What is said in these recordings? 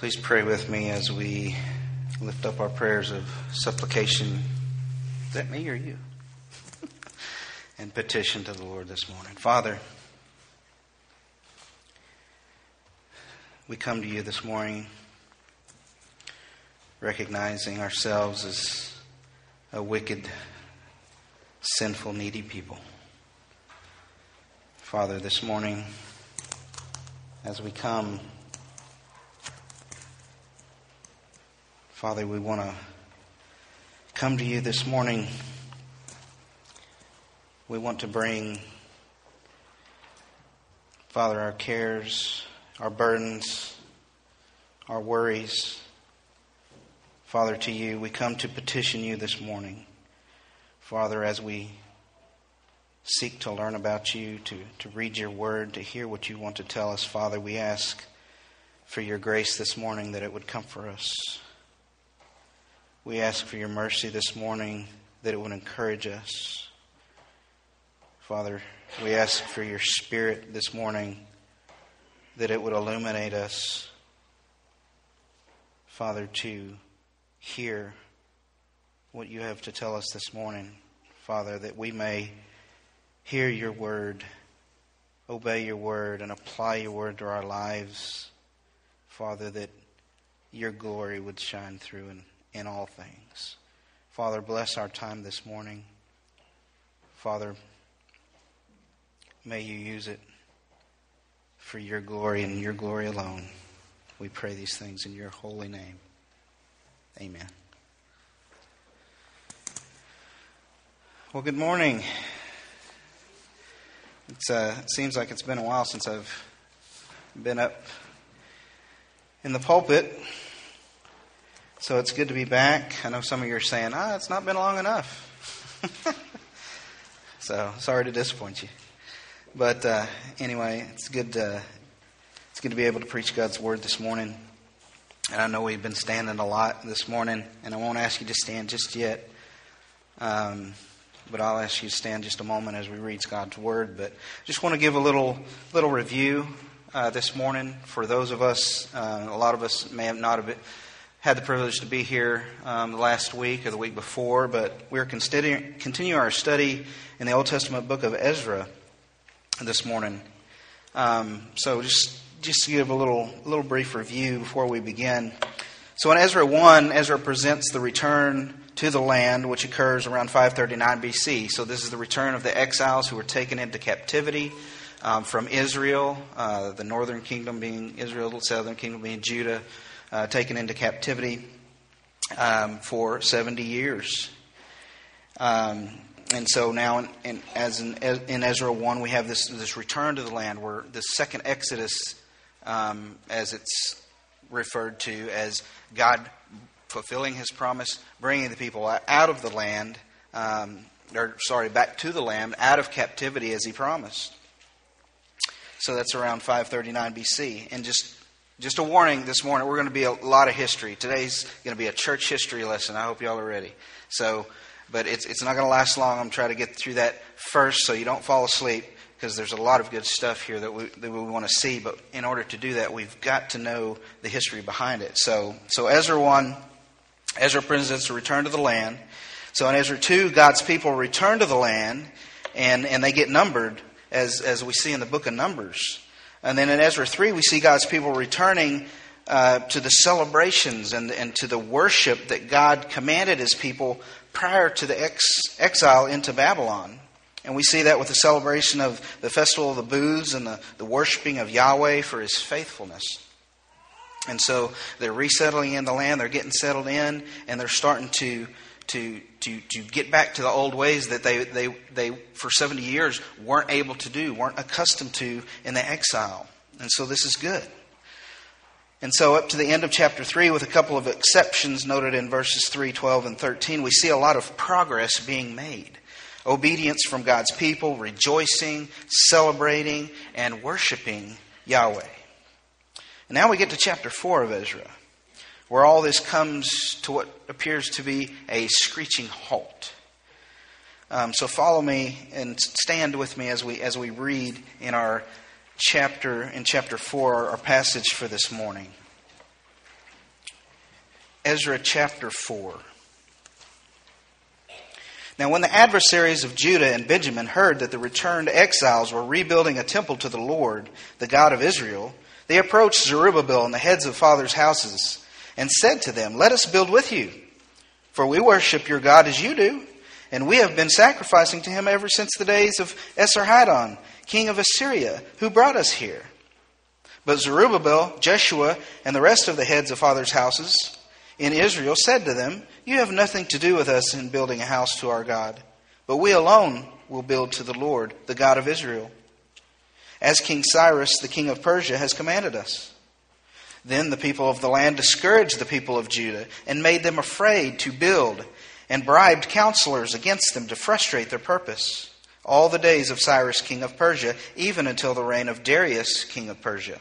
Please pray with me as we lift up our prayers of supplication. Is that me or you? And petition to the Lord this morning. Father, we come to you this morning recognizing ourselves as a wicked, sinful, needy people. Father, this morning, as we come, Father, we want to come to you this morning. We want to bring, Father, our cares, our burdens, our worries, Father, to you. We come to petition you this morning. Father, as we seek to learn about you, to read your word, to hear what you want to tell us, Father, we ask for your grace this morning that it would comfort us. We ask for your mercy this morning that it would encourage us. Father, we ask for your Spirit this morning that it would illuminate us, Father, to hear what you have to tell us this morning, Father, that we may hear your word, obey your word, and apply your word to our lives, Father, that your glory would shine through in all things. Father, bless our time this morning. Father, may you use it for your glory and your glory alone. We pray these things in your holy name. Amen. Well, good morning. It seems like it's been a while since I've been up in the pulpit. So it's good to be back. I know some of you are saying, it's not been long enough. So sorry to disappoint you. But anyway, it's good to be able to preach God's word this morning. And I know we've been standing a lot this morning, and I won't ask you to stand just yet. But I'll ask you to stand just a moment as we read God's word. But just want to give a little review this morning for those of us. A lot of us may have not have had the privilege to be here the last week or the week before, but we're continue our study in the Old Testament book of Ezra this morning. So just to give a little brief review before we begin. So in Ezra 1, Ezra presents the return to the land, which occurs around 539 BC. So this is the return of the exiles who were taken into captivity from Israel, the northern kingdom being Israel, the southern kingdom being Judah, taken into captivity for 70 years. And so now, in Ezra 1, we have this return to the land, where the second Exodus, as it's referred to as God fulfilling His promise, bringing the people out of the land, back to the land, out of captivity as He promised. So that's around 539 BC. And just a warning this morning, we're going to be a lot of history. Today's going to be a church history lesson. I hope y'all are ready. But it's not going to last long. I'm trying to get through that first so you don't fall asleep, because there's a lot of good stuff here that we want to see. But in order to do that, we've got to know the history behind it. So Ezra 1, Ezra presents a return to the land. So in Ezra 2, God's people return to the land, and they get numbered, as we see in the book of Numbers. And then in Ezra 3, we see God's people returning to the celebrations and to the worship that God commanded His people prior to the exile into Babylon. And we see that with the celebration of the Festival of the Booths and the worshiping of Yahweh for His faithfulness. And so they're resettling in the land, they're getting settled in, and they're starting to get back to the old ways that they for 70 years weren't able to do, weren't accustomed to in the exile. And so this is good. And so up to the end of chapter 3, with a couple of exceptions noted in verses 3, 12, and 13, we see a lot of progress being made. Obedience from God's people, rejoicing, celebrating, and worshiping Yahweh. And now we get to chapter 4 of Ezra, where all this comes to what appears to be a screeching halt. So follow me and stand with me as we read in chapter 4, our passage for this morning. Ezra chapter 4. Now when the adversaries of Judah and Benjamin heard that the returned exiles were rebuilding a temple to the Lord, the God of Israel, they approached Zerubbabel and the heads of fathers' houses and said to them, "Let us build with you, for we worship your God as you do, and we have been sacrificing to him ever since the days of Esarhaddon, king of Assyria, who brought us here." But Zerubbabel, Jeshua, and the rest of the heads of fathers' houses in Israel said to them, "You have nothing to do with us in building a house to our God, but we alone will build to the Lord, the God of Israel, as King Cyrus, the king of Persia, has commanded us." Then the people of the land discouraged the people of Judah and made them afraid to build, and bribed counselors against them to frustrate their purpose, all the days of Cyrus, king of Persia, even until the reign of Darius, king of Persia.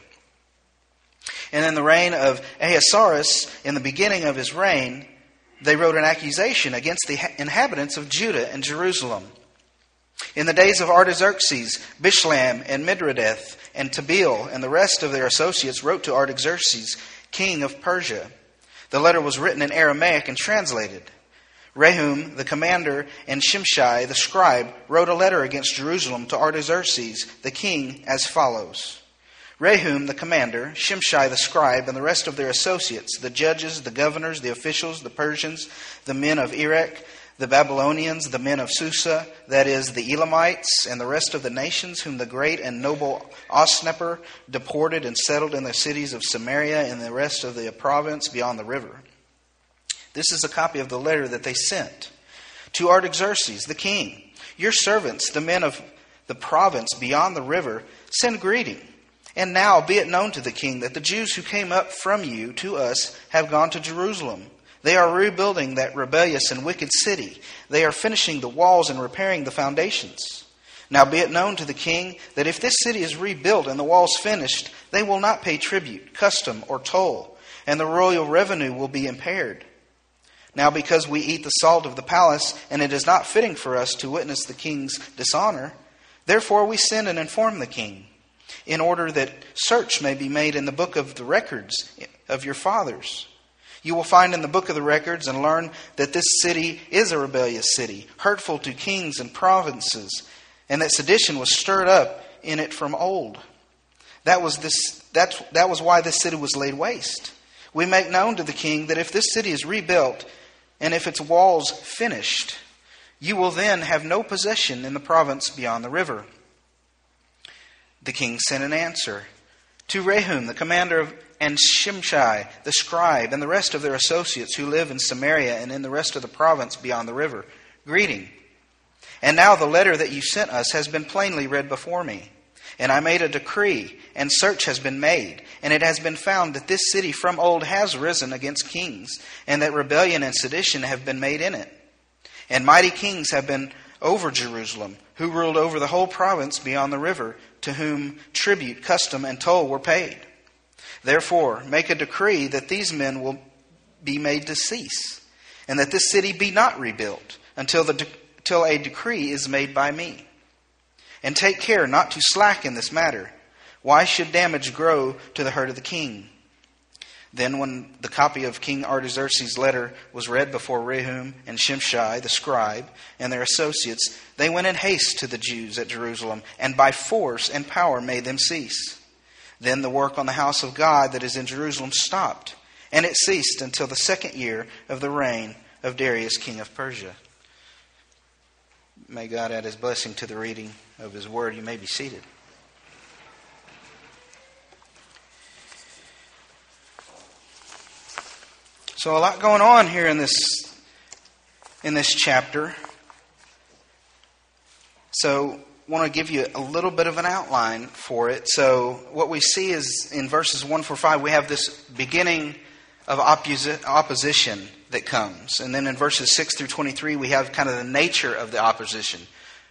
And in the reign of Ahasuerus, in the beginning of his reign, they wrote an accusation against the inhabitants of Judah and Jerusalem. In the days of Artaxerxes, Bishlam and Mithridates and Tabeel and the rest of their associates wrote to Artaxerxes, king of Persia. The letter was written in Aramaic and translated. Rehum, the commander, and Shimshai, the scribe, wrote a letter against Jerusalem to Artaxerxes, the king, as follows. Rehum, the commander, Shimshai, the scribe, and the rest of their associates, the judges, the governors, the officials, the Persians, the men of Erech, the Babylonians, the men of Susa, that is, the Elamites, and the rest of the nations whom the great and noble Osnapper deported and settled in the cities of Samaria and the rest of the province beyond the river. This is a copy of the letter that they sent. To Artaxerxes, the king, your servants, the men of the province beyond the river, send greeting. And now be it known to the king that the Jews who came up from you to us have gone to Jerusalem. They are rebuilding that rebellious and wicked city. They are finishing the walls and repairing the foundations. Now be it known to the king that if this city is rebuilt and the walls finished, they will not pay tribute, custom, or toll, and the royal revenue will be impaired. Now because we eat the salt of the palace, and it is not fitting for us to witness the king's dishonor, therefore we send and inform the king, in order that search may be made in the book of the records of your fathers. You will find in the book of the records and learn that this city is a rebellious city, hurtful to kings and provinces, and that sedition was stirred up in it from old. That was why this city was laid waste. We make known to the king that if this city is rebuilt, and if its walls finished, you will then have no possession in the province beyond the river. The king sent an answer to Rehum, the commander, and Shimshai, the scribe, and the rest of their associates who live in Samaria and in the rest of the province beyond the river. Greeting. And now the letter that you sent us has been plainly read before me. And I made a decree, and search has been made, and it has been found that this city from old has risen against kings, and that rebellion and sedition have been made in it. And mighty kings have been over Jerusalem, who ruled over the whole province beyond the river, to whom tribute, custom, and toll were paid. Therefore, make a decree that these men will be made to cease, and that this city be not rebuilt until a decree is made by me. And take care not to slacken this matter. Why should damage grow to the hurt of the king? Then when the copy of King Artaxerxes' letter was read before Rehum and Shimshai, the scribe, and their associates, they went in haste to the Jews at Jerusalem, and by force and power made them cease. Then the work on the house of God that is in Jerusalem stopped, and it ceased until the 2nd year of the reign of Darius, king of Persia. May God add his blessing to the reading of his word. You may be seated. So a lot going on here in this chapter. So I want to give you a little bit of an outline for it. So what we see is in verses 1 through 5, we have this beginning of opposition that comes. And then in verses 6 through 23, we have kind of the nature of the opposition,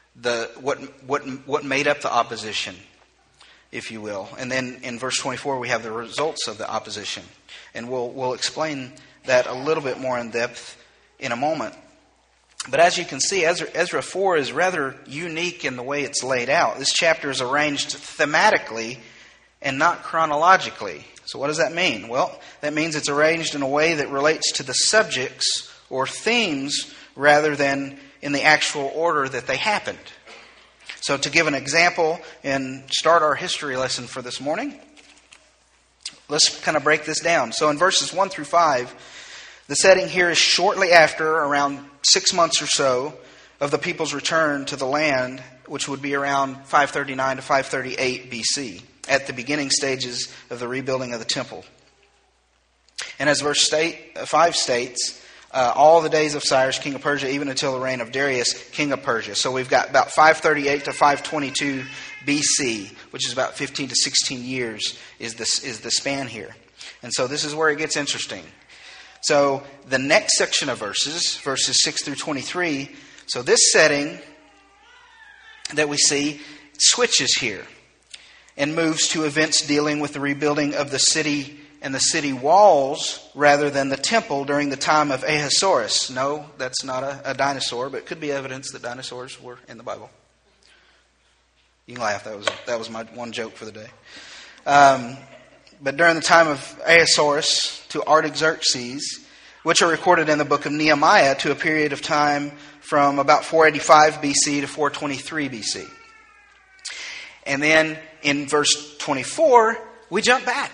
what made up the opposition, if you will. And then in verse 24, we have the results of the opposition. And we'll explain that a little bit more in depth in a moment. But as you can see, Ezra 4 is rather unique in the way it's laid out. This chapter is arranged thematically and not chronologically. So what does that mean? Well, that means it's arranged in a way that relates to the subjects or themes rather than in the actual order that they happened. So to give an example and start our history lesson for this morning, let's kind of break this down. So in verses 1 through 5, the setting here is shortly after, around 6 months or so, of the people's return to the land, which would be around 539 to 538 BC, at the beginning stages of the rebuilding of the temple. And as verse 5 states, all the days of Cyrus, king of Persia, even until the reign of Darius, king of Persia. So we've got about 538 to 522 BC, which is about 15 to 16 years is the span here. And so this is where it gets interesting. So the next section of verses 6 through 23, so this setting that we see switches here and moves to events dealing with the rebuilding of the city and the city walls rather than the temple during the time of Ahasuerus. No, that's not a dinosaur, but it could be evidence that dinosaurs were in the Bible. You can laugh. That was my one joke for the day. But during the time of Ahasuerus to Artaxerxes, which are recorded in the book of Nehemiah, to a period of time from about 485 BC to 423 BC. And then in verse 24, we jump back.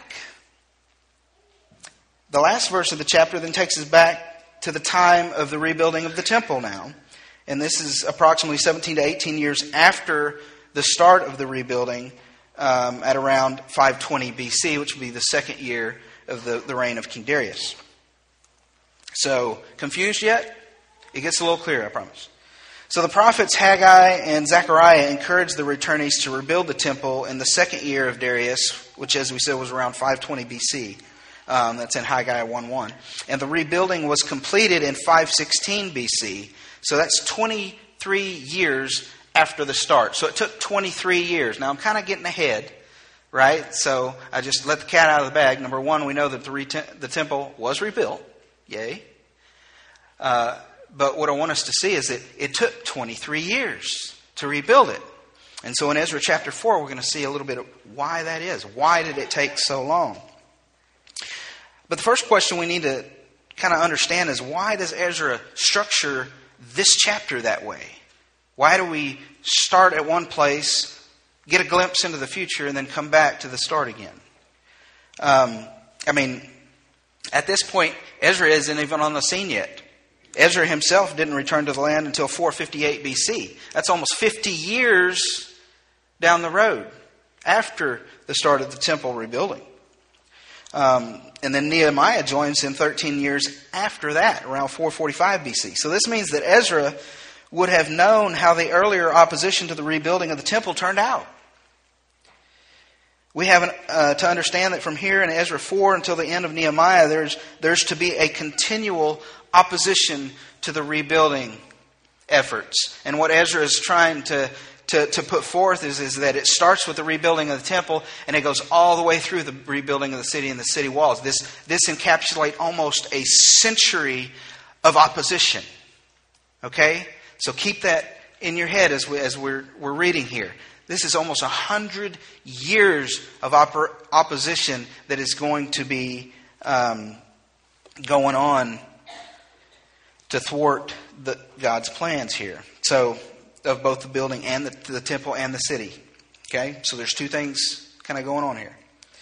The last verse of the chapter then takes us back to the time of the rebuilding of the temple now. And this is approximately 17 to 18 years after the start of the rebuilding, at around 520 BC, which would be the second year of the reign of King Darius. So, confused yet? It gets a little clearer, I promise. So the prophets Haggai and Zechariah encouraged the returnees to rebuild the temple in the second year of Darius, which, as we said, was around 520 BC. That's in Haggai 1:1. And the rebuilding was completed in 516 BC. So that's 23 years after the start. So it took 23 years. Now I'm kind of getting ahead, right? So I just let the cat out of the bag. Number one, we know that the temple was rebuilt. Yay. But what I want us to see is that it took 23 years to rebuild it. And so in Ezra chapter 4, we're going to see a little bit of why that is. Why did it take so long? But the first question we need to kind of understand is, why does Ezra structure this chapter that way? Why do we start at one place, get a glimpse into the future, and then come back to the start again? At this point, Ezra isn't even on the scene yet. Ezra himself didn't return to the land until 458 BC. That's almost 50 years down the road after the start of the temple rebuilding. And then Nehemiah joins him 13 years after that, around 445 BC. So this means that Ezra would have known how the earlier opposition to the rebuilding of the temple turned out. We have to understand that from here in Ezra 4 until the end of Nehemiah, there's to be a continual opposition to the rebuilding efforts. And what Ezra is trying to put forth is that it starts with the rebuilding of the temple and it goes all the way through the rebuilding of the city and the city walls. This encapsulates almost a century of opposition. Okay? So keep that in your head as we're reading here. This is almost 100 years of opposition that is going to be going on to thwart God's plans here. So, of both the building and the temple and the city. Okay? So there's two things kind of going on here.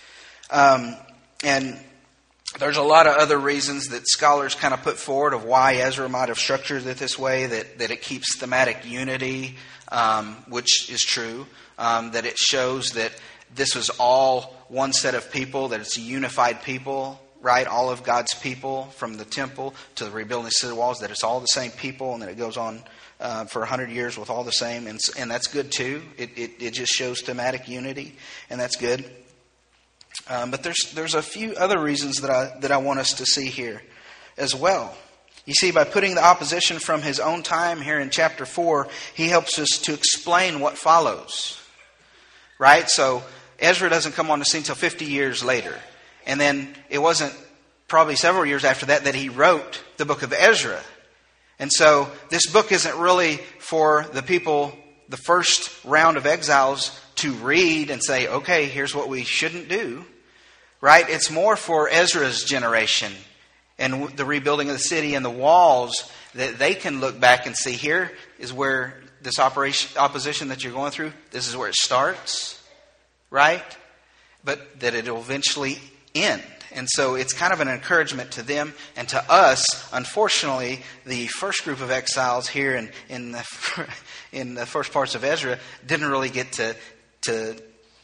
And there's a lot of other reasons that scholars kind of put forward of why Ezra might have structured it this way, that it keeps thematic unity, which is true, that it shows that this was all one set of people, that it's a unified people, right? All of God's people, from the temple to the rebuilding the city walls, that it's all the same people, and that it goes on for 100 years with all the same, and that's good too. It just shows thematic unity, and that's good. But there's a few other reasons that I want us to see here as well. You see, by putting the opposition from his own time here in chapter 4, he helps us to explain what follows. Right? So Ezra doesn't come on the scene until 50 years later. And then it wasn't probably several years after that he wrote the book of Ezra. And so this book isn't really for the people, the first round of exiles, to read and say, okay, here's what we shouldn't do. right? It's more for Ezra's generation and the rebuilding of the city and the walls, that they can look back and see, here is where this opposition that you're going through, this is where it starts, right? But that it will eventually end. And so it's kind of an encouragement to them and to us. Unfortunately, the first group of exiles here in the first parts of Ezra didn't really get to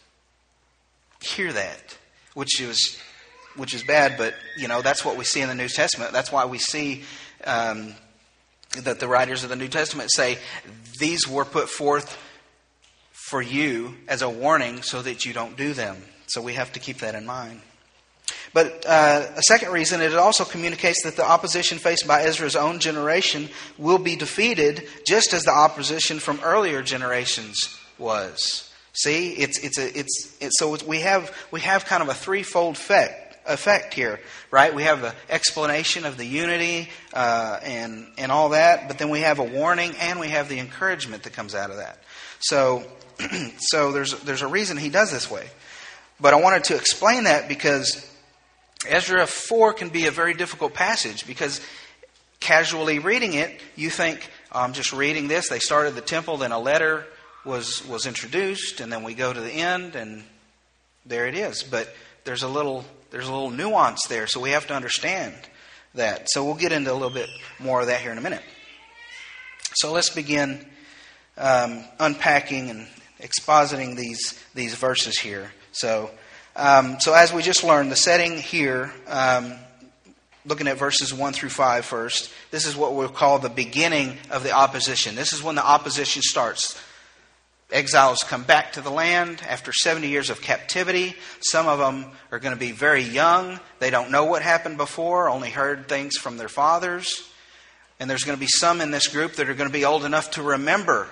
hear that, which is bad. But that's what we see in the New Testament. That's why we see that the writers of the New Testament say these were put forth for you as a warning so that you don't do them. So we have to keep that in mind. But a second reason, it also communicates that the opposition faced by Ezra's own generation will be defeated, just as the opposition from earlier generations was. See, so we have kind of a threefold effect here, right? We have the explanation of the unity and all that, but then we have a warning and we have the encouragement that comes out of that. So there's a reason he does this way. But I wanted to explain that because Ezra 4 can be a very difficult passage, because casually reading it, you think, I'm just reading this. They started the temple, then a letter was introduced, and then we go to the end, and there it is. But there's a little nuance there, so we have to understand that. So we'll get into a little bit more of that here in a minute. So let's begin unpacking and expositing these verses here. So as we just learned, the setting here, looking at verses 1 through 5 first, this is what we'll call the beginning of the opposition. This is when the opposition starts. Exiles come back to the land after 70 years of captivity. Some of them are going to be very young. They don't know what happened before, only heard things from their fathers. And there's going to be some in this group that are going to be old enough to remember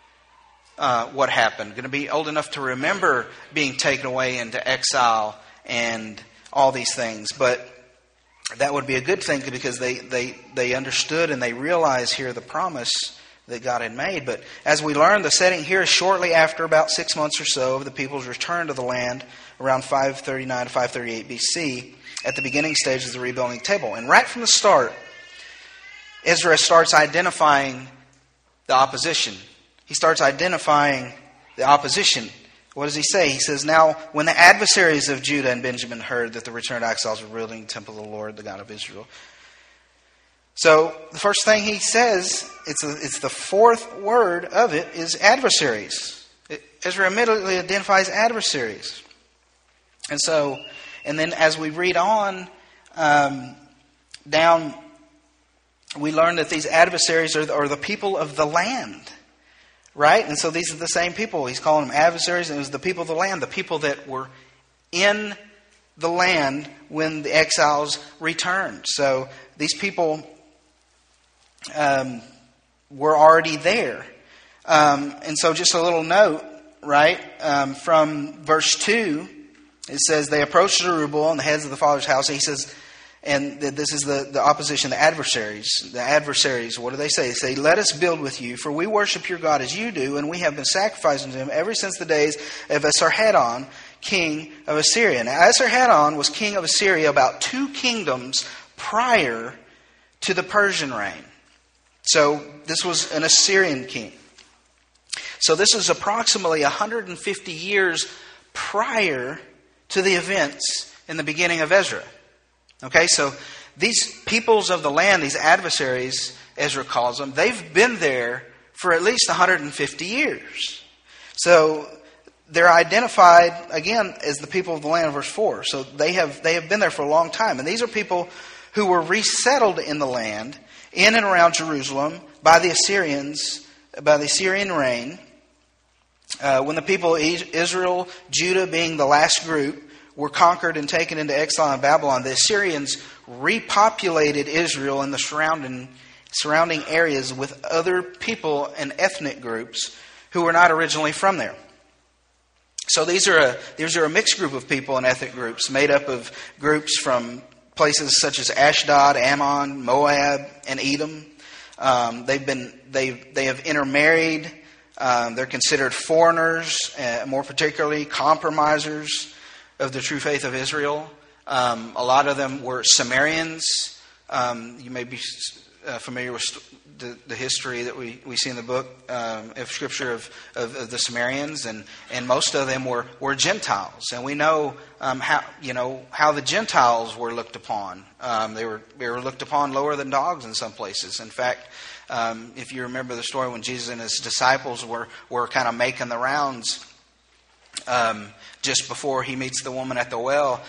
what happened, going to be old enough to remember being taken away into exile and all these things. But that would be a good thing, because they understood and they realized here the promise that God had made. But as we learned, the setting here is shortly after about 6 months or so of the people's return to the land, around 539 to 538 BC, at the beginning stages of the rebuilding table. And right from the start, Ezra starts identifying the opposition. He starts identifying the opposition. What does he say? He says, now, when the adversaries of Judah and Benjamin heard that the returned exiles were building the temple of the Lord, the God of Israel. So the first thing he says, it's the fourth word of it, is adversaries. Ezra immediately identifies adversaries. And then as we read on down, we learn that these adversaries are the people of the land. Right? And so these are the same people. He's calling them adversaries, and it was the people of the land, the people that were in the land when the exiles returned. So these people were already there. And so just a little note, right? From verse 2, it says, they approached Zerubbabel and the heads of the father's house. And he says, and this is the opposition, the adversaries. The adversaries, what do they say? They say, let us build with you, for we worship your God as you do, and we have been sacrificing to him ever since the days of Esarhaddon, king of Assyria. Now, Esarhaddon was king of Assyria about 2 kingdoms prior to the Persian reign. So this was an Assyrian king. So this is approximately 150 years prior to the events in the beginning of Ezra. Okay, so these peoples of the land, these adversaries, Ezra calls them, they've been there for at least 150 years. So they're identified, again, as the people of the land, verse 4. So they have been there for a long time. And these are people who were resettled in the land, in and around Jerusalem, by the Assyrians, by the Assyrian reign. When the people of Israel, Judah being the last group, were conquered and taken into exile in Babylon, the Assyrians repopulated Israel and the surrounding areas with other people and ethnic groups who were not originally from there. So these are a mixed group of people and ethnic groups made up of groups from places such as Ashdod, Ammon, Moab, and Edom. They have intermarried. They're considered foreigners, more particularly compromisers. of the true faith of Israel. A lot of them were Sumerians. You may be familiar with the history that we see in the book of Scripture of the Sumerians, and most of them were Gentiles, and we know how the Gentiles were looked upon. They were looked upon lower than dogs in some places. In fact, if you remember the story when Jesus and his disciples were kind of making the rounds just before he meets the woman at the well,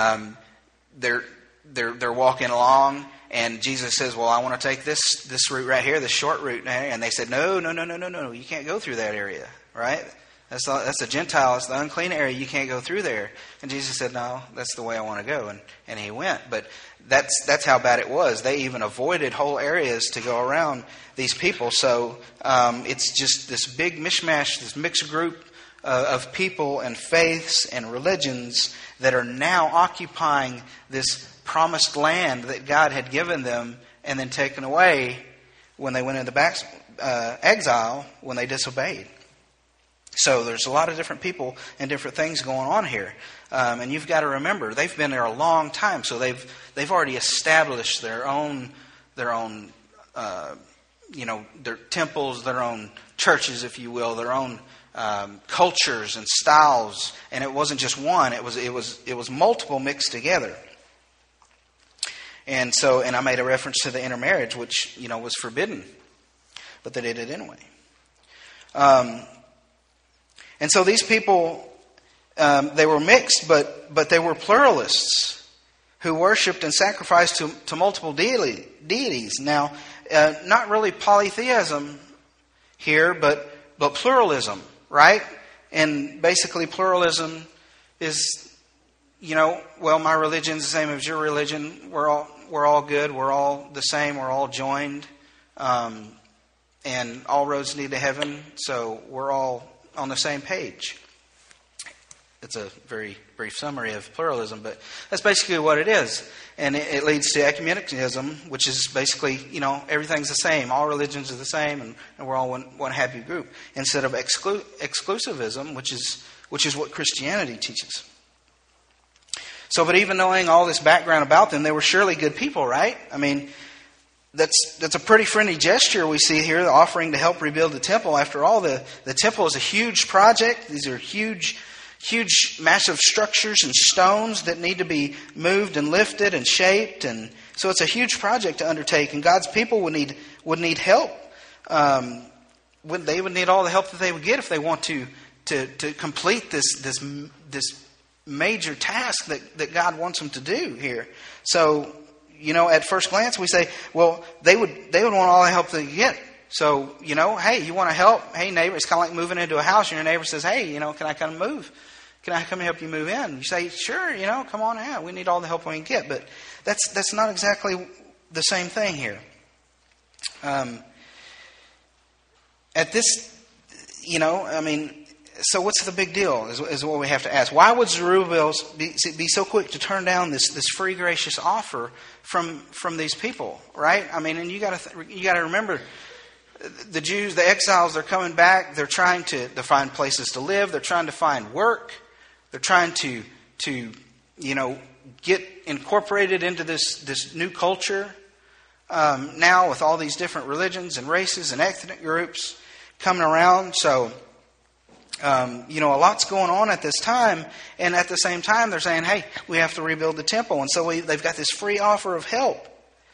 they're walking along. And Jesus says, well, I want to take this route right here, this short route. And they said, no, you can't go through that area, right? That's a Gentile, it's the unclean area, you can't go through there. And Jesus said, no, that's the way I want to go. And he went. But that's how bad it was. They even avoided whole areas to go around these people. So it's just this big mishmash, this mixed group of people and faiths and religions that are now occupying this promised land that God had given them and then taken away when they went into exile when they disobeyed. So there's a lot of different people and different things going on here. And you've got to remember, they've been there a long time, so they've already established their own their temples, their own churches, if you will, their own cultures and styles. And it wasn't just one; it was multiple mixed together. And I made a reference to the intermarriage, which, was forbidden, but they did it anyway. And so these people, they were mixed, but they were pluralists who worshipped and sacrificed to multiple deities. Now, not really polytheism here, but pluralism, right? And basically pluralism is, my religion's the same as your religion. We're all good. We're all the same. We're all joined. And all roads lead to heaven. So we're all on the same page. It's a very brief summary of pluralism, but that's basically what it is. And it leads to ecumenism, which is basically, everything's the same. All religions are the same, and we're all one happy group. Instead of exclusivism, which is what Christianity teaches. So, but even knowing all this background about them, they were surely good people, right? I mean, that's a pretty friendly gesture we see here, the offering to help rebuild the temple. After all, the temple is a huge project. These are huge, massive structures and stones that need to be moved and lifted and shaped. And so it's a huge project to undertake, and God's people would need help. They would need all the help that they would get if they want to complete this major task that God wants them to do here. So, at first glance we say, well, they would want all the help they get. So, hey, you want to help? Hey, neighbor, it's kind of like moving into a house, and your neighbor says, hey, can I come move? Can I come and help you move in? You say, sure, come on out. We need all the help we can get. But that's not exactly the same thing here. At this, so what's the big deal is what we have to ask. Why would Zerubbabel be so quick to turn down this free, gracious offer from these people, right? I mean, and you got to remember, the Jews, the exiles, they're coming back. They're trying to find places to live. They're trying to find work. They're trying to get incorporated into this new culture. Now with all these different religions and races and ethnic groups coming around, so. A lot's going on at this time, and at the same time they're saying, hey, we have to rebuild the temple, and so they've got this free offer of help.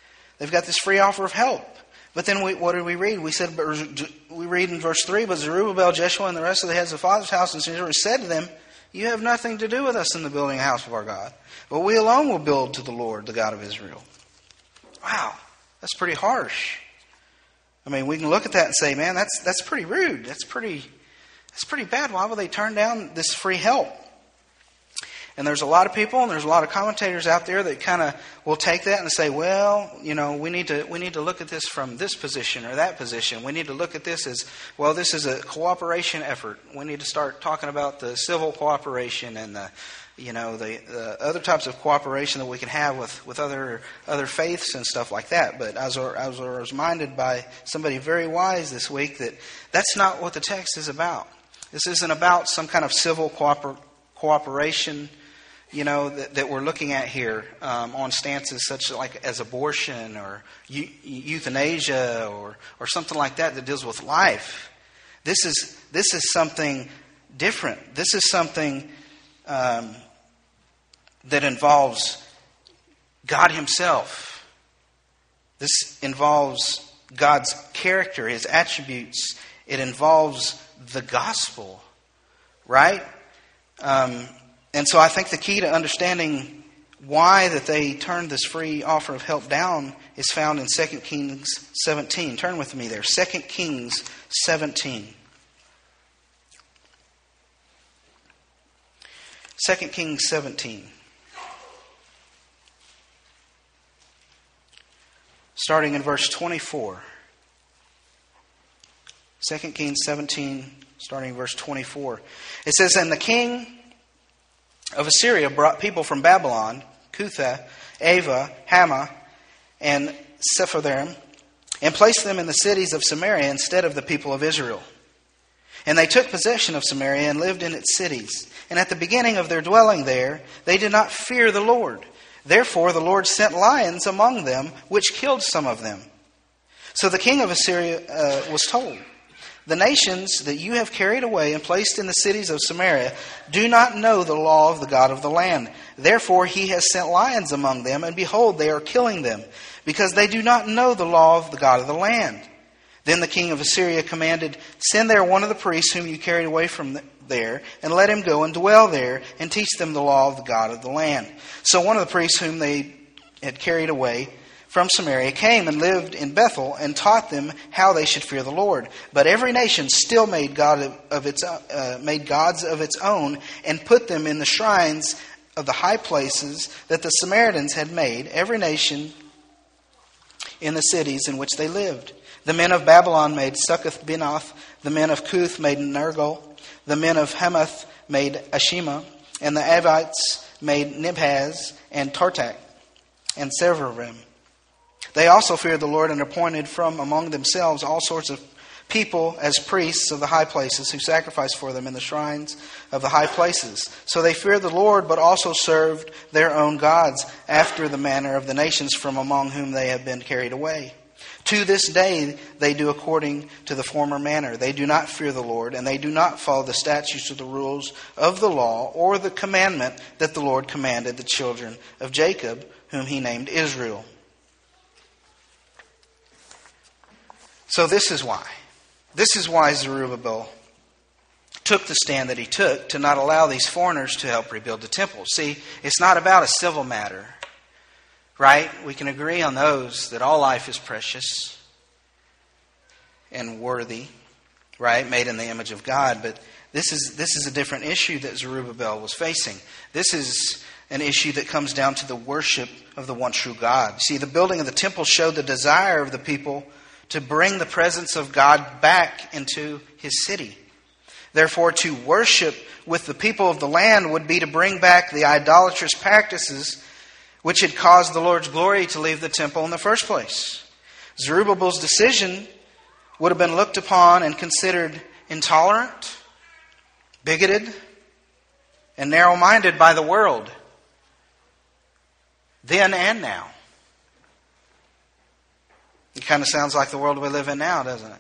But then what did we read? We read in verse 3, but Zerubbabel, Jeshua, and the rest of the heads of the father's house and said to them, you have nothing to do with us in the building of the house of our God, but we alone will build to the Lord, the God of Israel. Wow, that's pretty harsh. I mean, we can look at that and say, man, that's pretty rude. That's pretty bad. Why would they turn down this free help? And there's a lot of people, and there's a lot of commentators out there that kind of will take that and say, well, we need to look at this from this position or that position. We need to look at this as, well, this is a cooperation effort. We need to start talking about the civil cooperation and the other types of cooperation that we can have with other faiths and stuff like that. But I was reminded by somebody very wise this week that that's not what the text is about. This isn't about some kind of civil cooperation that we're looking at here on stances such like as abortion or euthanasia or something like that deals with life. This is something different. This is something that involves God Himself. This involves God's character, His attributes. It involves the gospel, right? And so I think the key to understanding why that they turned this free offer of help down is found in 2 Kings 17. Turn with me there. 2 Kings 17. 2 Kings 17. Starting in verse 24. 2 Kings 17, starting in verse 24. It says, "And the king of Assyria brought people from Babylon, Cutha, Ava, Hamath, and Sepharvaim, and placed them in the cities of Samaria instead of the people of Israel. And they took possession of Samaria and lived in its cities. And at the beginning of their dwelling there, they did not fear the Lord. Therefore the Lord sent lions among them, which killed some of them. So the king of Assyria was told, 'The nations that you have carried away and placed in the cities of Samaria do not know the law of the God of the land. Therefore He has sent lions among them, and behold, they are killing them, because they do not know the law of the God of the land.' Then the king of Assyria commanded, 'Send there one of the priests whom you carried away from there, and let him go and dwell there, and teach them the law of the God of the land.' So one of the priests whom they had carried away from Samaria came and lived in Bethel, and taught them how they should fear the Lord. But every nation still made gods of its own, and put them in the shrines of the high places that the Samaritans had made, every nation in the cities in which they lived. The men of Babylon made Succoth-Benoth, the men of Cuth made Nergal, the men of Hamath made Ashima, and the Avites made Nibhaz and Tartak and Sepharvaim. They also feared the Lord and appointed from among themselves all sorts of people as priests of the high places, who sacrificed for them in the shrines of the high places. So they feared the Lord, but also served their own gods after the manner of the nations from among whom they have been carried away. To this day they do according to the former manner. They do not fear the Lord, and they do not follow the statutes or the rules of the law or the commandment that the Lord commanded the children of Jacob, whom He named Israel." So this is why. This is why Zerubbabel took the stand that he took to not allow these foreigners to help rebuild the temple. See, it's not about a civil matter, right? We can agree on those, that all life is precious and worthy, right? Made in the image of God. But this is a different issue that Zerubbabel was facing. This is an issue that comes down to the worship of the one true God. See, the building of the temple showed the desire of the people to bring the presence of God back into His city. Therefore, to worship with the people of the land would be to bring back the idolatrous practices which had caused the Lord's glory to leave the temple in the first place. Zerubbabel's decision would have been looked upon and considered intolerant, bigoted, and narrow-minded by the world, then and now. It kind of sounds like the world we live in now, doesn't it?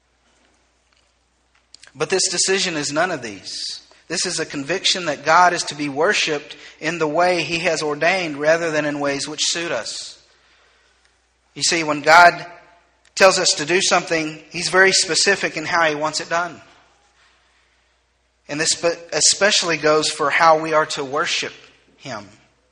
But this decision is none of these. This is a conviction that God is to be worshipped in the way He has ordained rather than in ways which suit us. You see, when God tells us to do something, He's very specific in how He wants it done. And this especially goes for how we are to worship Him.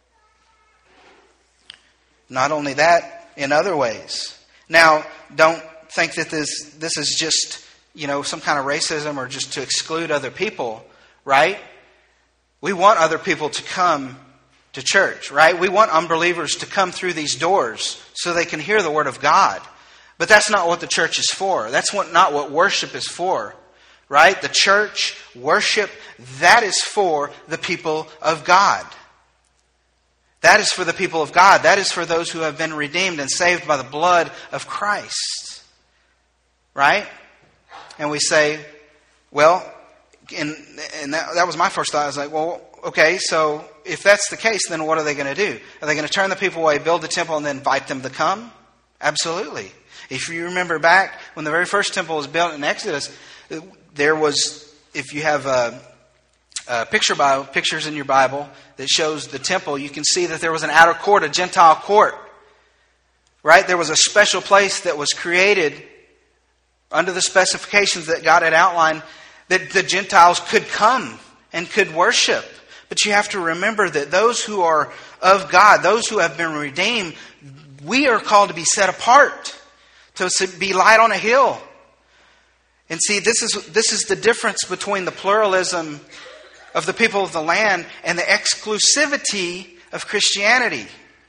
Not only that, in other ways. Now, don't think that this is just, some kind of racism or just to exclude other people, right? We want other people to come to church, right? We want unbelievers to come through these doors so they can hear the Word of God. But that's not what the church is for. That's not what worship is for, right? The church, worship, that is for the people of God. That is for the people of God. That is for those who have been redeemed and saved by the blood of Christ. Right? And we say, well, and that was my first thought. I was like, well, okay, so if that's the case, then what are they going to do? Are they going to turn the people away, build the temple, and then invite them to come? Absolutely. If you remember back when the very first temple was built in Exodus, there was, if you have pictures in your Bible that shows the temple, you can see that there was an outer court, a Gentile court. Right? There was a special place that was created under the specifications that God had outlined that the Gentiles could come and could worship. But you have to remember that those who are of God, those who have been redeemed, we are called to be set apart, to be light on a hill. And see, this is the difference between the pluralism of the people of the land and the exclusivity of Christianity.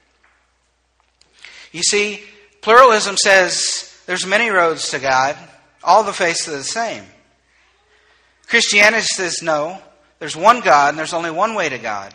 You see, pluralism says there's many roads to God. All the faces are the same. Christianity says no, there's one God and there's only one way to God.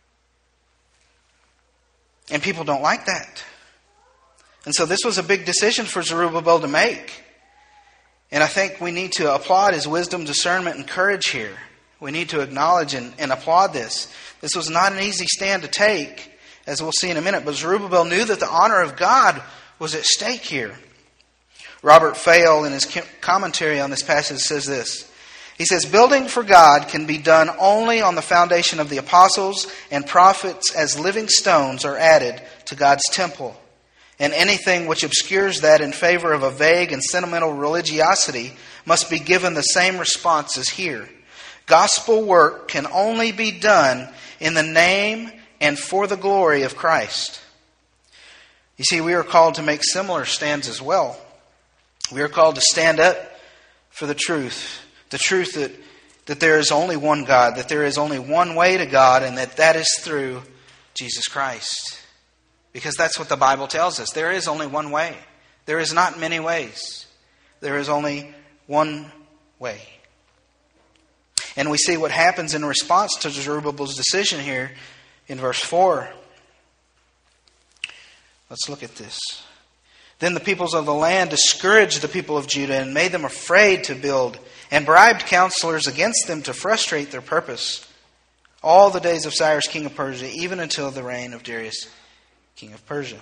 And people don't like that. And so this was a big decision for Zerubbabel to make. And I think we need to applaud his wisdom, discernment, and courage here. We need to acknowledge and applaud this. This was not an easy stand to take, as we'll see in a minute. But Zerubbabel knew that the honor of God was at stake here. Robert Fayle, in his commentary on this passage, says this. He says, building for God can be done only on the foundation of the apostles and prophets as living stones are added to God's temple. And anything which obscures that in favor of a vague and sentimental religiosity must be given the same response as here. Gospel work can only be done in the name and for the glory of Christ. You see, we are called to make similar stands as well. We are called to stand up for the truth that there is only one God, that there is only one way to God, and that is through Jesus Christ. Because that's what the Bible tells us. There is only one way. There is not many ways. There is only one way. And we see what happens in response to Zerubbabel's decision here in verse 4. Let's look at this. Then the peoples of the land discouraged the people of Judah and made them afraid to build, and bribed counselors against them to frustrate their purpose all the days of Cyrus, king of Persia, even until the reign of Darius, king of Persia.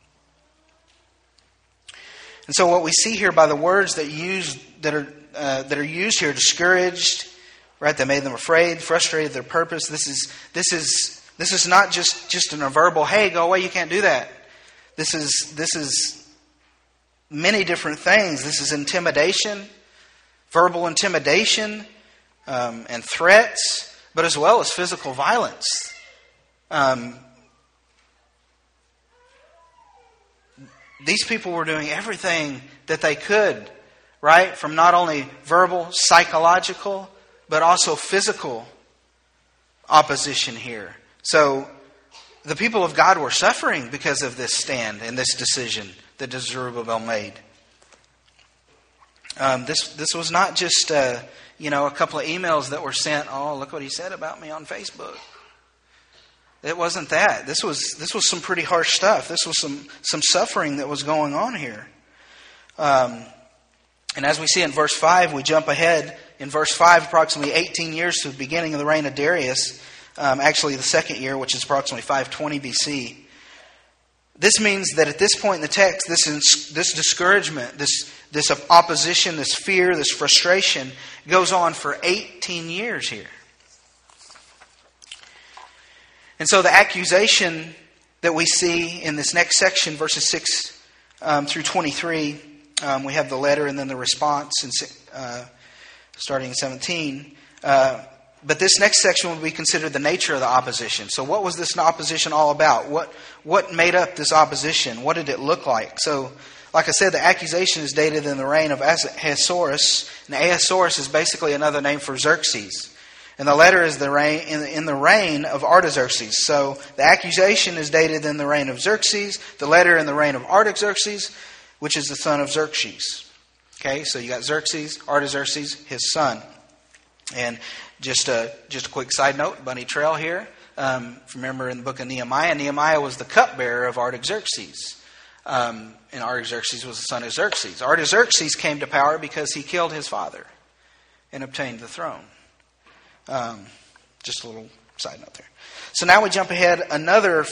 And so what we see here by the words that are used here, discouraged, right? They made them afraid, frustrated their purpose. This is not just a verbal, hey, go away, you can't do that. This is many different things. This is intimidation, verbal intimidation, and threats, but as well as physical violence. These people were doing everything that they could, right? From not only verbal, psychological, but also physical opposition here. So the people of God were suffering because of this stand and this decision that Zerubbabel made. This was not just a couple of emails that were sent. Oh, look what he said about me on Facebook. It wasn't that. This was some pretty harsh stuff. This was some suffering that was going on here. And as we see in verse 5, we jump ahead. In verse 5, approximately 18 years to the beginning of the reign of Darius, actually the second year, which is approximately 520 BC. This means that at this point in the text, this discouragement, this opposition, this fear, this frustration goes on for 18 years here. And so the accusation that we see in this next section, verses 6 through 23, we have the letter and then the response, starting in 17. But this next section will be considered the nature of the opposition. So what was this opposition all about? What made up this opposition? What did it look like? So, like I said, the accusation is dated in the reign of Ahasuerus. And Ahasuerus is basically another name for Xerxes. And the letter is in the reign of Artaxerxes. So the accusation is dated in the reign of Xerxes. The letter in the reign of Artaxerxes, which is the son of Xerxes. Okay, so you got Xerxes, Artaxerxes, his son. And just a quick side note, bunny trail here. Remember in the book of Nehemiah was the cupbearer of Artaxerxes. And Artaxerxes was the son of Xerxes. Artaxerxes came to power because he killed his father and obtained the throne. Just a little side note there. So now we jump ahead another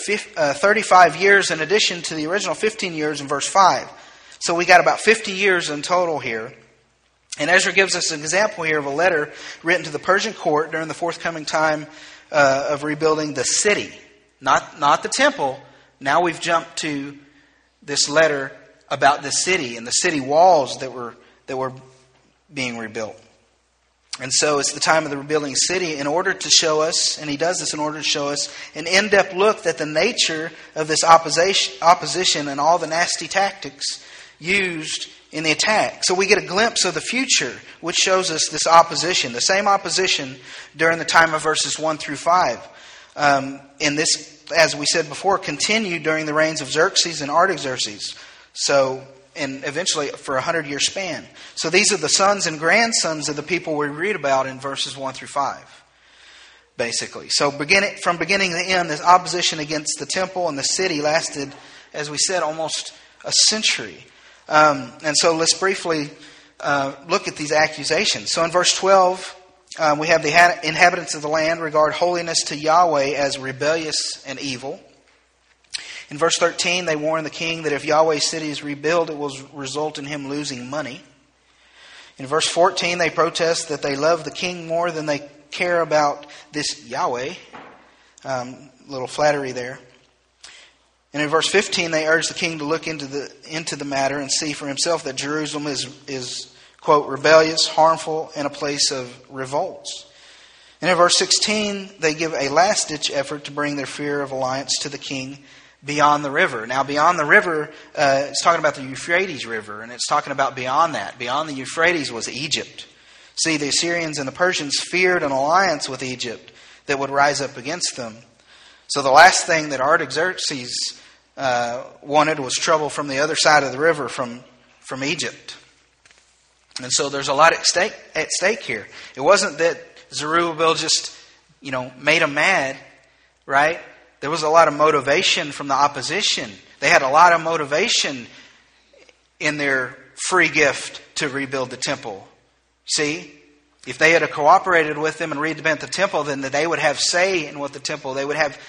35 years in addition to the original 15 years in verse 5. So we got about 50 years in total here. And Ezra gives us an example here of a letter written to the Persian court during the forthcoming time of rebuilding the city. Not the temple. Now we've jumped to this letter about the city and the city walls that were being rebuilt. And so it's the time of the rebuilding city in order to show us, and he does this in order to show us, an in-depth look at the nature of this opposition and all the nasty tactics used in the attack. So we get a glimpse of the future, which shows us this opposition, the same opposition during the time of verses 1 through 5. In this, as we said before, continued during the reigns of Xerxes and Artaxerxes. And eventually for a 100-year span. So these are the sons and grandsons of the people we read about in verses 1 through 5, basically. So from beginning to end, this opposition against the temple and the city lasted, as we said, almost a century. And so let's briefly look at these accusations. So in verse 12, we have the inhabitants of the land regard holiness to Yahweh as rebellious and evil. In verse 13, they warn the king that if Yahweh's city is rebuilt, it will result in him losing money. In verse 14, they protest that they love the king more than they care about this Yahweh. Little flattery there. And in verse 15, they urge the king to look into the matter and see for himself that Jerusalem is quote, rebellious, harmful, and a place of revolts. And in verse 16, they give a last-ditch effort to bring their fear of alliance to the king beyond the river. Now, beyond the river, it's talking about the Euphrates River, and it's talking about beyond that. Beyond the Euphrates was Egypt. See, the Assyrians and the Persians feared an alliance with Egypt that would rise up against them. So the last thing that Artaxerxes wanted was trouble from the other side of the river, from Egypt. And so there's a lot at stake here. It wasn't that Zerubbabel just, made them mad, right? There was a lot of motivation from the opposition. They had a lot of motivation in their free gift to rebuild the temple. See, if they had cooperated with them and rebuilt the temple, then they would have say in what the temple. They would have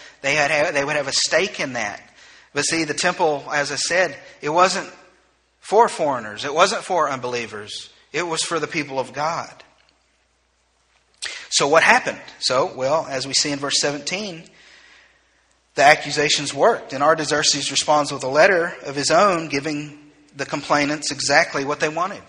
a stake in that. But see, the temple, as I said, it wasn't for foreigners. It wasn't for unbelievers. It was for the people of God. So what happened? As we see in verse 17, the accusations worked. And Artaxerxes responds with a letter of his own giving the complainants exactly what they wanted.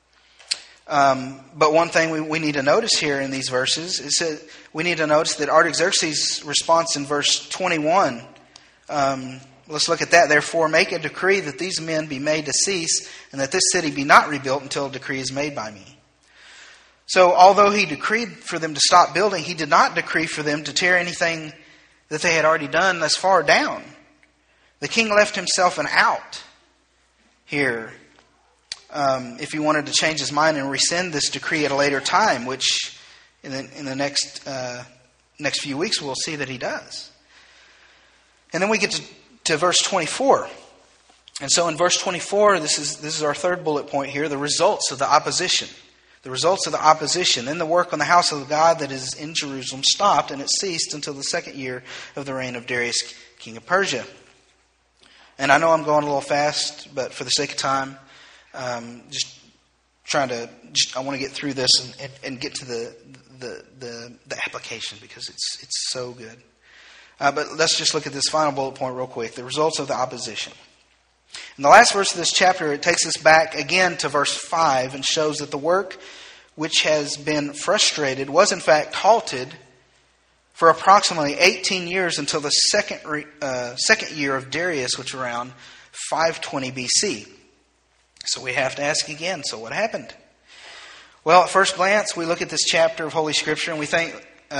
But one thing we need to notice here in these verses is that we need to notice that Artaxerxes' response in verse 21, let's look at that. Therefore, make a decree that these men be made to cease and that this city be not rebuilt until a decree is made by me. So although he decreed for them to stop building, he did not decree for them to tear anything that they had already done thus far down. The king left himself an out here if he wanted to change his mind and rescind this decree at a later time, which in the next few weeks we'll see that he does. And then we get to verse 24. And so in verse 24, this is our third bullet point here, the results of the opposition. The results of the opposition. Then the work on the house of God that is in Jerusalem stopped, and it ceased until the second year of the reign of Darius, king of Persia. And I know I'm going a little fast, but for the sake of time, I want to get through this and get to the application because it's so good. But let's just look at this final bullet point real quick. The results of the opposition. In the last verse of this chapter, it takes us back again to verse 5 and shows that the work which has been frustrated was in fact halted for approximately 18 years until the second year of Darius, which was around 520 BC. So we have to ask again, so what happened? Well, at first glance, we look at this chapter of Holy Scripture and we think,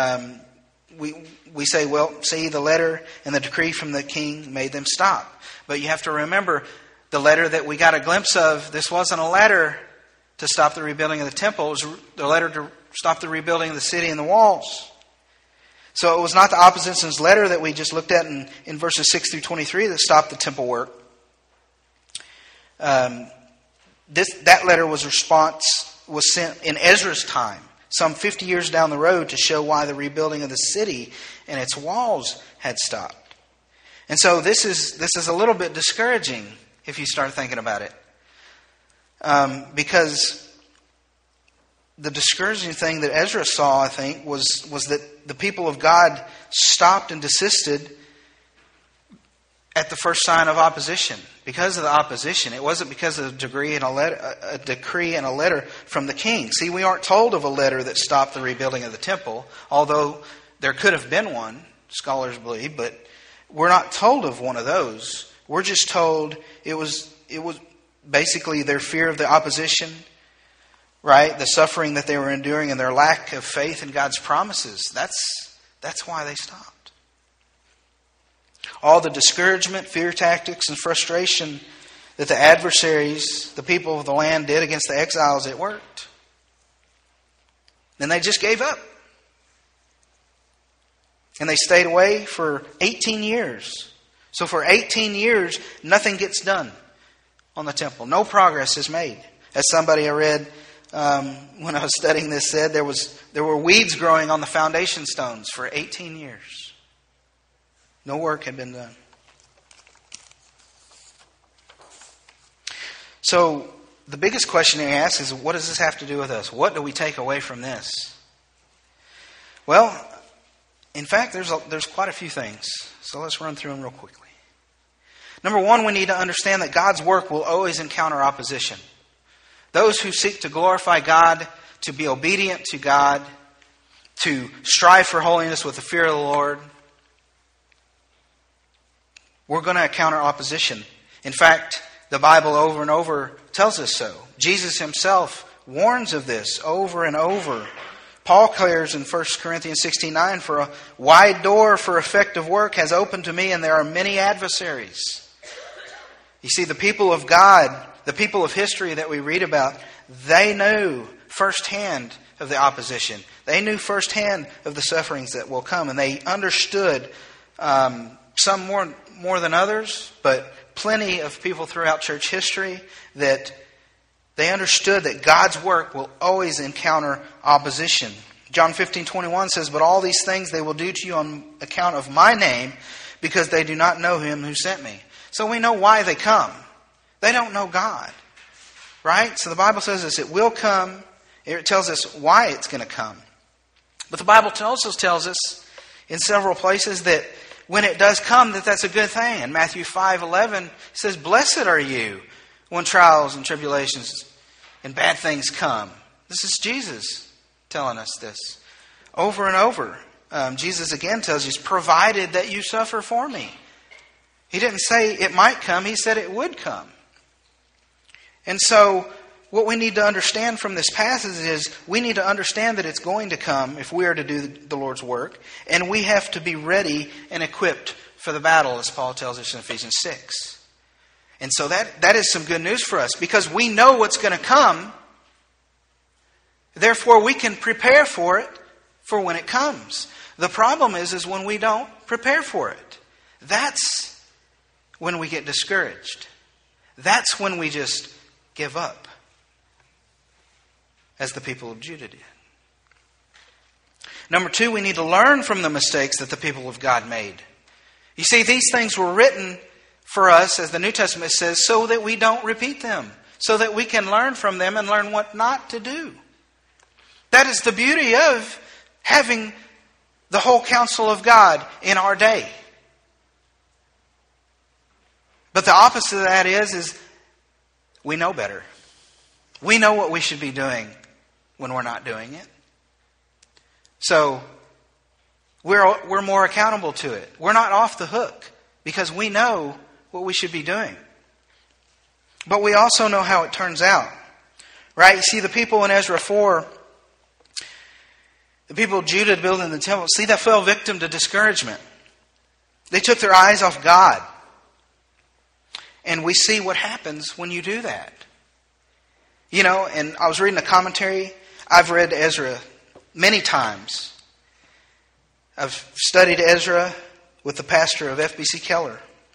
we say, well, see, the letter and the decree from the king made them stop. But you have to remember, the letter that we got a glimpse of, this wasn't a letter to stop the rebuilding of the temple. It was the letter to stop the rebuilding of the city and the walls. So it was not the opposition's letter that we just looked at in verses 6 through 23 that stopped the temple work. That letter was sent in Ezra's time. some 50 years down the road to show why the rebuilding of the city and its walls had stopped. And so this is a little bit discouraging if you start thinking about it. Because the discouraging thing that Ezra saw, I think, was that the people of God stopped and desisted at the first sign of opposition. Because of the opposition. It wasn't because of a decree and a letter from the king. See, we aren't told of a letter that stopped the rebuilding of the temple, although there could have been one, scholars believe, but we're not told of one of those. We're just told it was basically their fear of the opposition, right? The suffering that they were enduring and their lack of faith in God's promises. That's why they stopped. All the discouragement, fear tactics, and frustration that the adversaries, the people of the land, did against the exiles, it worked. Then they just gave up. And they stayed away for 18 years. So for 18 years, nothing gets done on the temple. No progress is made. As somebody I read when I was studying this said, there were weeds growing on the foundation stones for 18 years. No work had been done. So the biggest question he asks is, what does this have to do with us? What do we take away from this? Well, in fact, there's quite a few things. So let's run through them real quickly. Number one, we need to understand that God's work will always encounter opposition. Those who seek to glorify God, to be obedient to God, to strive for holiness with the fear of the Lord, we're going to encounter opposition. In fact, the Bible over and over tells us so. Jesus himself warns of this over and over. Paul declares in 1 Corinthians 16:9, "For a wide door for effective work has opened to me, and there are many adversaries." You see, the people of God, the people of history that we read about, they knew firsthand of the opposition. They knew firsthand of the sufferings that will come, and they understood, some more than others, but plenty of people throughout church history, that they understood that God's work will always encounter opposition. John 15:21 says, "But all these things they will do to you on account of my name, because they do not know him who sent me." So we know why they come. They don't know God. Right? So the Bible says this, it will come. It tells us why it's going to come. But the Bible also tells us in several places that when it does come, that's a good thing. In Matthew 5:11, it says, "Blessed are you when trials and tribulations and bad things come." This is Jesus telling us this over and over. Jesus again tells you, "Provided that you suffer for me." He didn't say it might come. He said it would come. And so what we need to understand from this passage is we need to understand that it's going to come if we are to do the Lord's work. And we have to be ready and equipped for the battle, as Paul tells us in Ephesians 6. And so that is some good news for us, because we know what's going to come. Therefore, we can prepare for it for when it comes. The problem is when we don't prepare for it. That's when we get discouraged. That's when we just give up, as the people of Judah did. Number two, we need to learn from the mistakes that the people of God made. You see, these things were written for us, as the New Testament says, so that we don't repeat them, so that we can learn from them and learn what not to do. That is the beauty of having the whole counsel of God in our day. But the opposite of that is we know better. We know what we should be doing when we're not doing it. So we're more accountable to it. We're not off the hook because we know what we should be doing. But we also know how it turns out. Right? You see, the people in Ezra 4, the people of Judah building the temple, see, they fell victim to discouragement. They took their eyes off God. And we see what happens when you do that. You know, and I was reading a commentary. I've read Ezra many times. I've studied Ezra with the pastor of FBC Keller.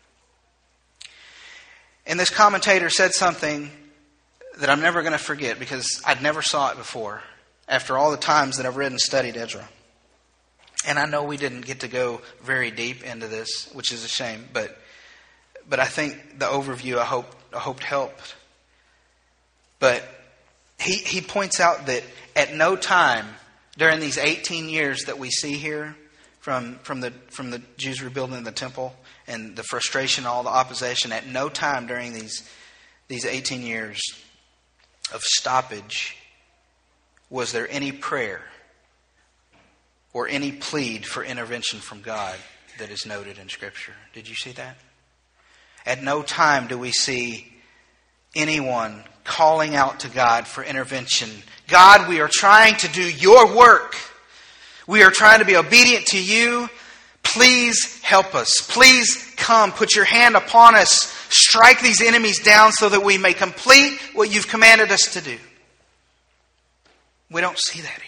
And this commentator said something that I'm never going to forget because I'd never saw it before. after all the times that I've read and studied Ezra. And I know we didn't get to go very deep into this, which is a shame, but I think the overview I hoped helped. But he points out that at no time during these 18 years that we see here from the Jews rebuilding the temple and the frustration, all the opposition, at no time during these 18 years of stoppage was there any prayer or any plead for intervention from God that is noted in Scripture. Did you see that? At no time do we see anyone calling out to God for intervention. God, we are trying to do your work. We are trying to be obedient to you. Please help us. Please come. Put your hand upon us. Strike these enemies down so that we may complete what you've commanded us to do. We don't see that here.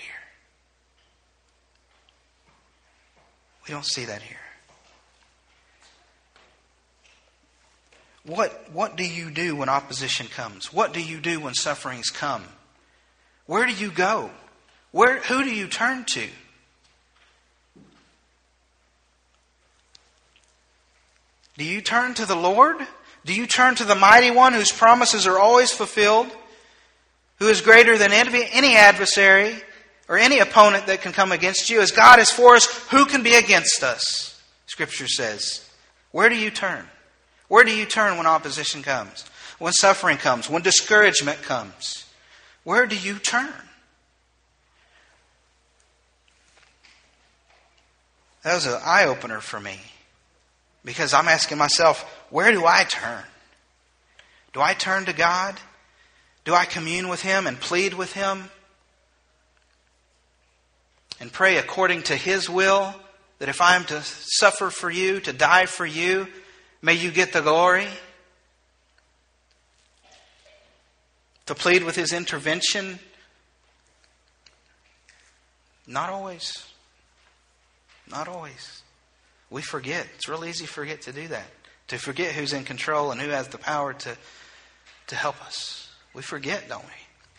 We don't see that here. What do you do when opposition comes? What do you do when sufferings come? Where do you go? Who do you turn to? Do you turn to the Lord? Do you turn to the Mighty One whose promises are always fulfilled? Who is greater than any adversary or any opponent that can come against you? As God is for us, who can be against us? Scripture says. Where do you turn? Where do you turn when opposition comes? When suffering comes? When discouragement comes? Where do you turn? That was an eye-opener for me. Because I'm asking myself, where do I turn? Do I turn to God? Do I commune with Him and plead with Him? And pray according to His will, that if I am to suffer for you, to die for you, may you get the glory? To plead with His intervention? Not always. Not always. We forget. It's real easy to forget to do that. To forget who's in control and who has the power to help us. We forget, don't we?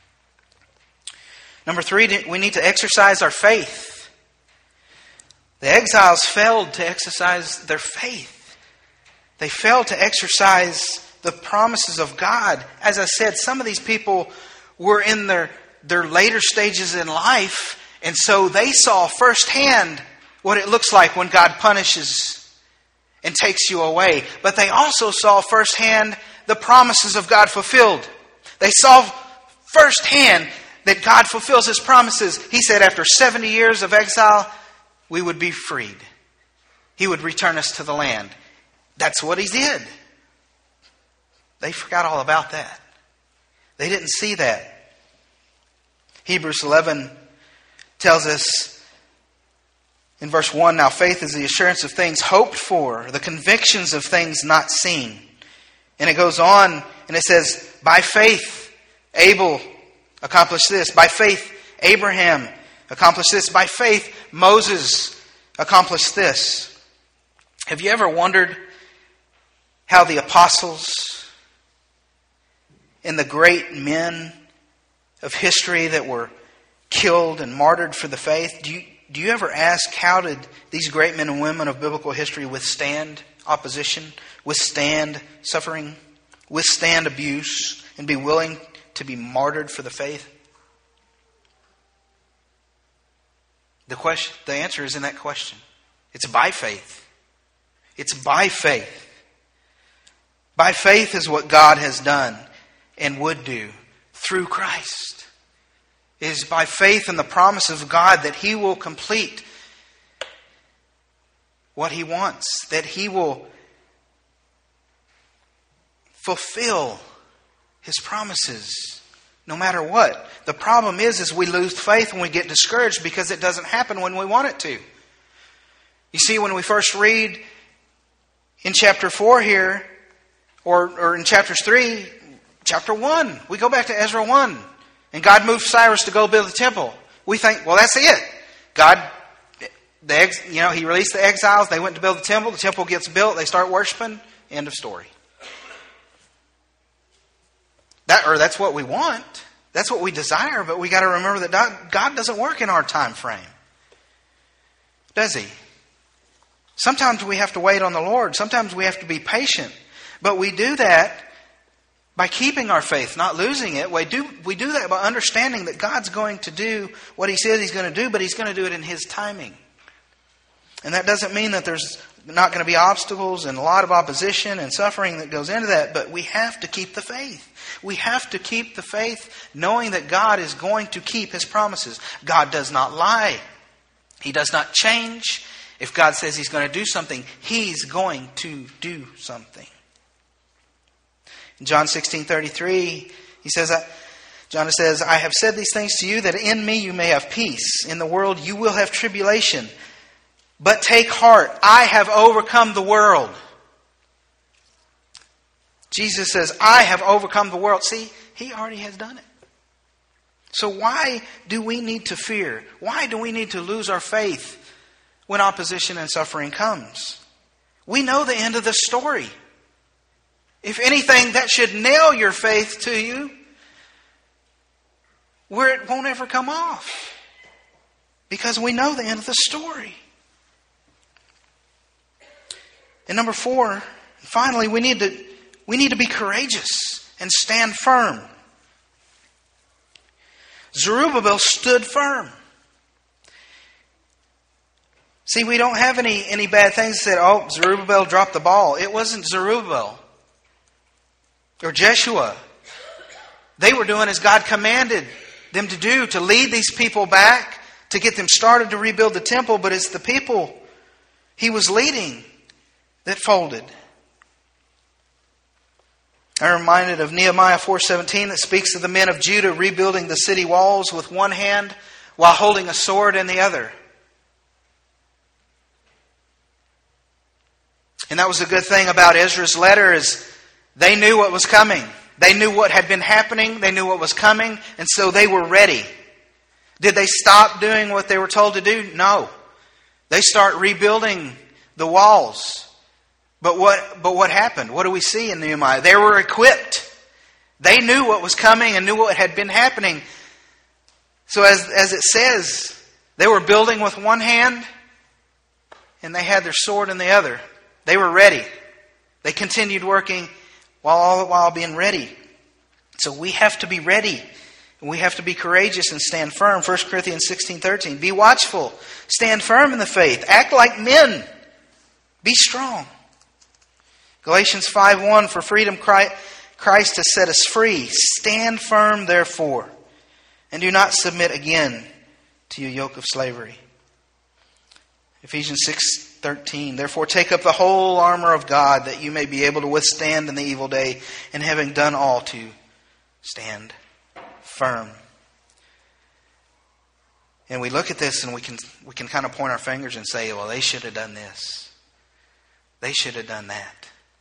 Number 3, we need to exercise our faith. The exiles failed to exercise their faith. They failed to exercise the promises of God. As I said, some of these people were in their later stages in life, and so they saw firsthand what it looks like when God punishes and takes you away. But they also saw firsthand the promises of God fulfilled. They saw firsthand that God fulfills His promises. He said after 70 years of exile, we would be freed. He would return us to the land. That's what He did. They forgot all about that. They didn't see that. Hebrews 11 tells us in verse 1, now faith is the assurance of things hoped for, the convictions of things not seen. And it goes on and it says, by faith Abel accomplished this. By faith Abraham accomplished this. By faith Moses accomplished this. Have you ever wondered how the apostles and the great men of history that were killed and martyred for the faith, do you ever ask, how did these great men and women of biblical history withstand opposition, withstand suffering, withstand abuse, and be willing to be martyred for the faith? The answer is in that question. It's by faith. It's by faith. By faith is what God has done and would do through Christ. It is by faith in the promise of God that He will complete what He wants, that He will fulfill His promises no matter what. The problem is we lose faith when we get discouraged because it doesn't happen when we want it to. You see, when we first read in chapter 4 here, or in chapters 3, chapter 1, we go back to Ezra 1. And God moved Cyrus to go build the temple. We think, well, that's it. God, He released the exiles. They went to build the temple. The temple gets built. They start worshiping. End of story. That's what we want. That's what we desire, but we got to remember that God doesn't work in our time frame. Does He? Sometimes we have to wait on the Lord. Sometimes we have to be patient. But we do that by keeping our faith, not losing it. We do that by understanding that God's going to do what He says He's going to do, but He's going to do it in His timing. And that doesn't mean that there's not going to be obstacles and a lot of opposition and suffering that goes into that, but we have to keep the faith. We have to keep the faith knowing that God is going to keep His promises. God does not lie. He does not change. If God says He's going to do something, He's going to do something. In John 16:33, John says, I have said these things to you that in me you may have peace. In the world you will have tribulation. But take heart, I have overcome the world. Jesus says, I have overcome the world. See, He already has done it. So why do we need to fear? Why do we need to lose our faith when opposition and suffering comes? We know the end of the story. If anything, that should nail your faith to you where it won't ever come off. Because we know the end of the story. And number 4, finally, we need to be courageous and stand firm. Zerubbabel stood firm. See, we don't have any bad things that said, Zerubbabel dropped the ball. It wasn't Zerubbabel or Jeshua. They were doing as God commanded them to do, to lead these people back, to get them started to rebuild the temple, but it's the people he was leading that folded. I'm reminded of Nehemiah 4:17 that speaks of the men of Judah rebuilding the city walls with one hand while holding a sword in the other. And that was the good thing about Ezra's letter, is they knew what was coming. They knew what had been happening. They knew what was coming. And so they were ready. Did they stop doing what they were told to do? No. They start rebuilding the walls. But what happened? What do we see in Nehemiah? They were equipped. They knew what was coming and knew what had been happening. So as it says, they were building with one hand and they had their sword in the other. They were ready. They continued working all the while being ready. So we have to be ready. And we have to be courageous and stand firm. 1 Corinthians 16:13. Be watchful. Stand firm in the faith. Act like men. Be strong. Galatians 5:1. For freedom Christ has set us free. Stand firm, therefore, and do not submit again to your yoke of slavery. Ephesians 6:13. Therefore take up the whole armor of God, that you may be able to withstand in the evil day, and having done all, to stand firm. And we look at this and we can kind of point our fingers and say, well, they should have done this. They should have done that.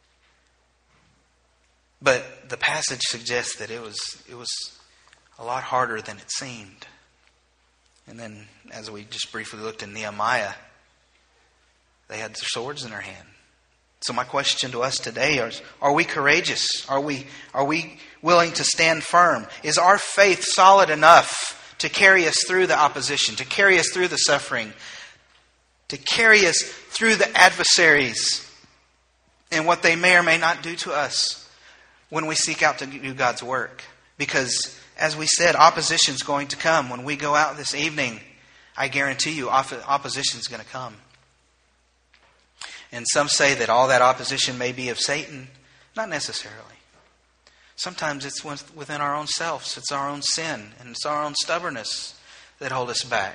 But the passage suggests that it was a lot harder than it seemed. And then, as we just briefly looked in Nehemiah, they had their swords in their hand. So my question to us today is, are we courageous? Are we willing to stand firm? Is our faith solid enough to carry us through the opposition, to carry us through the suffering, to carry us through the adversaries and what they may or may not do to us when we seek out to do God's work? Because, as we said, opposition is going to come. When we go out this evening, I guarantee you opposition is going to come. And some say that all that opposition may be of Satan. Not necessarily. Sometimes it's within our own selves. It's our own sin and it's our own stubbornness that hold us back.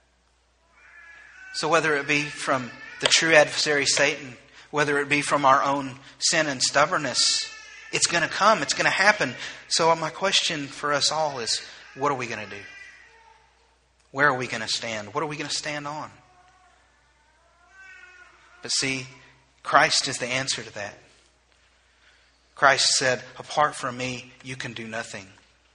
So whether it be from the true adversary Satan, whether it be from our own sin and stubbornness, it's going to come. It's going to happen. So my question for us all is, what are we going to do? Where are we going to stand? What are we going to stand on? But see, Christ is the answer to that. Christ said, apart from me, you can do nothing.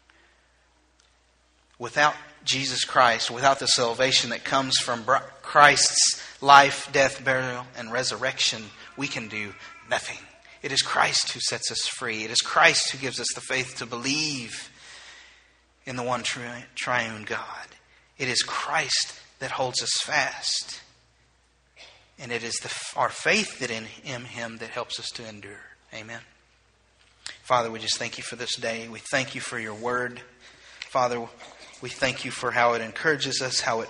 Without Jesus Christ, without the salvation that comes from Christ's life, death, burial, and resurrection, we can do nothing. It is Christ who sets us free. It is Christ who gives us the faith to believe in the one triune God. It is Christ that holds us fast. And it is our faith that in Him that helps us to endure. Amen. Father, we just thank You for this day. We thank You for Your word. Father, we thank You for how it encourages us, how it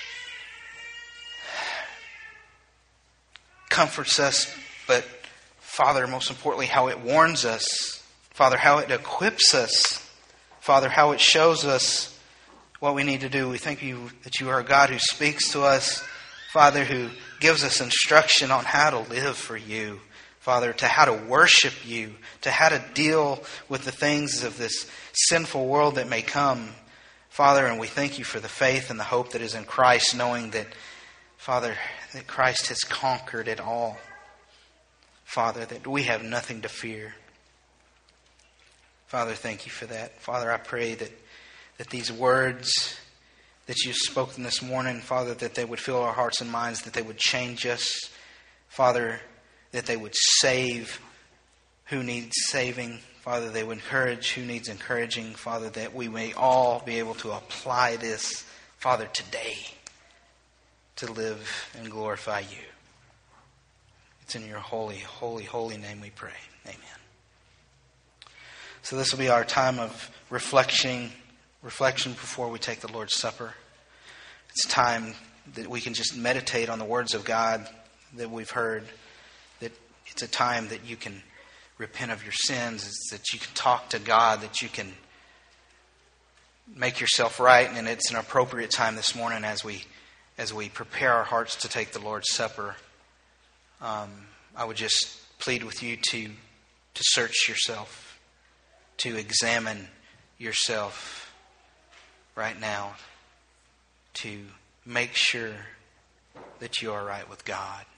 comforts us, but Father, most importantly, how it warns us. Father, how it equips us. Father, how it shows us what we need to do. We thank You that You are a God who speaks to us. Father, who gives us instruction on how to live for You. Father, to how to worship You, to how to deal with the things of this sinful world that may come. Father, and we thank You for the faith and the hope that is in Christ, knowing that, Father, that Christ has conquered it all. Father, that we have nothing to fear. Father, thank You for that. Father, I pray that these words that You've spoken this morning, Father, that they would fill our hearts and minds, that they would change us. Father, that they would save who needs saving. Father, they would encourage who needs encouraging. Father, that we may all be able to apply this, Father, today to live and glorify You. It's in Your holy, holy, holy name we pray. Amen. So this will be our time of reflection before we take the Lord's Supper. It's time that we can just meditate on the words of God that we've heard. That it's a time that you can repent of your sins, it's that you can talk to God, that you can make yourself right, and it's an appropriate time this morning as we prepare our hearts to take the Lord's Supper. I would just plead with you to search yourself, to examine yourself right now, to make sure that you are right with God.